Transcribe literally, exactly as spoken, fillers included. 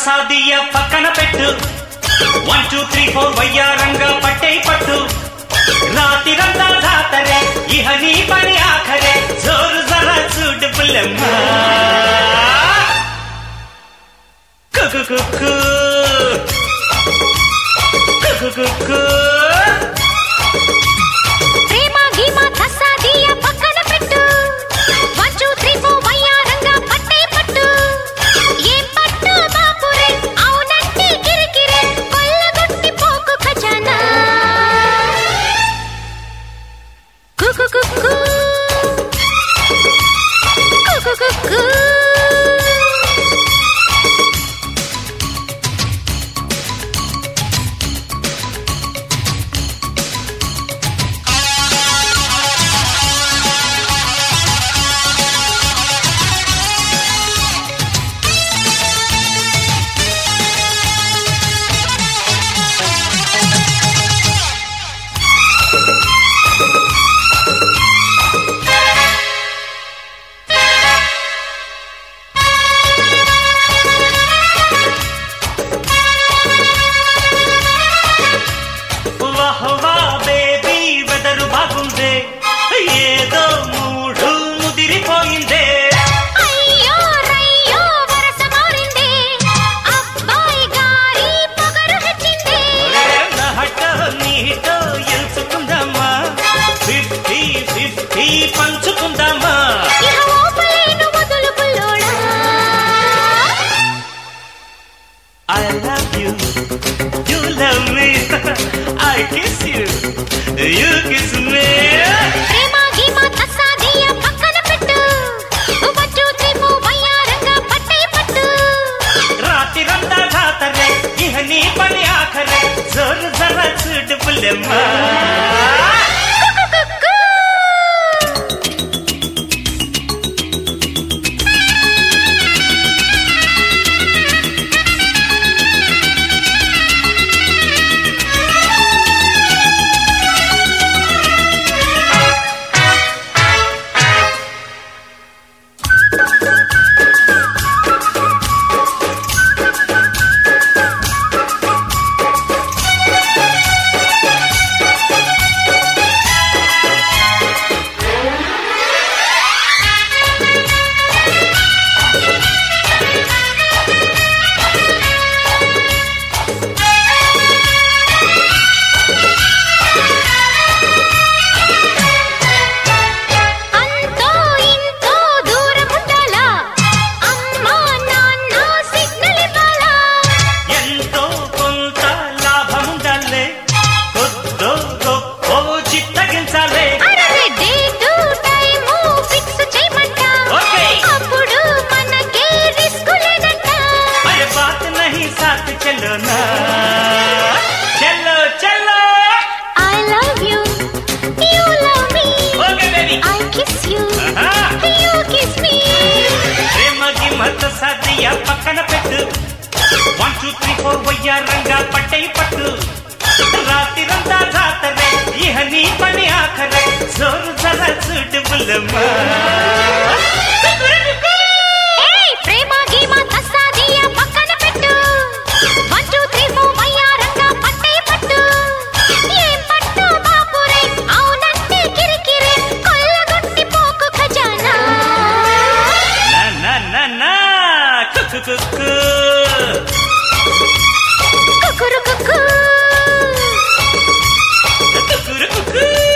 తసాదియ పక్కన పెట్టు one two three four వయ్యారంగా పట్టే పట్టు రాతిరంతా జాతరే ఇహ నీ పని ఆఖరే జోరు జరా చూడు పుల్లమ్మ కుకు కుకు కుకు కుకు ఏదో మూడు ముదిరిపోయిందే అయ్యో రయ్యో వరస మారిందే అబ్బాయి గారి పొగరు హెచ్చిందే నహట నీతో ఎంచుకుందామా ఫిఫ్టీ ఫిఫ్టీ పంచుకుందామా ఇహ ఓపలేను వదులు పుల్లోడా I love you, you love me, I kiss you, you kiss me. ప్రేమ గీమ తసాదియ పక్కన పెట్టు వన్ టూ త్రీ ఫోర్ వయ్యారంగా పట్టే పట్టు రాతిరంతా జాతరే ఇహ నీ పని ఆఖరే జోరు జరా చూడు పుల్లమ్మ चलो चलो I love you, you love me. Okay baby, I kiss you, uh-huh. you kiss me. ప్రేమ గిమత సాదియ పక్కన పెట్టు వన్ టూ త్రీ ఫోర్ వయ్యారంగా పట్టే పట్టు రాతిరంతా జాతరే ఇహ నీ పని ఆఖరే జోరు జరా చూడు పుల్లమ్మ కుకు కుకురు కుకు కుకురు కుకు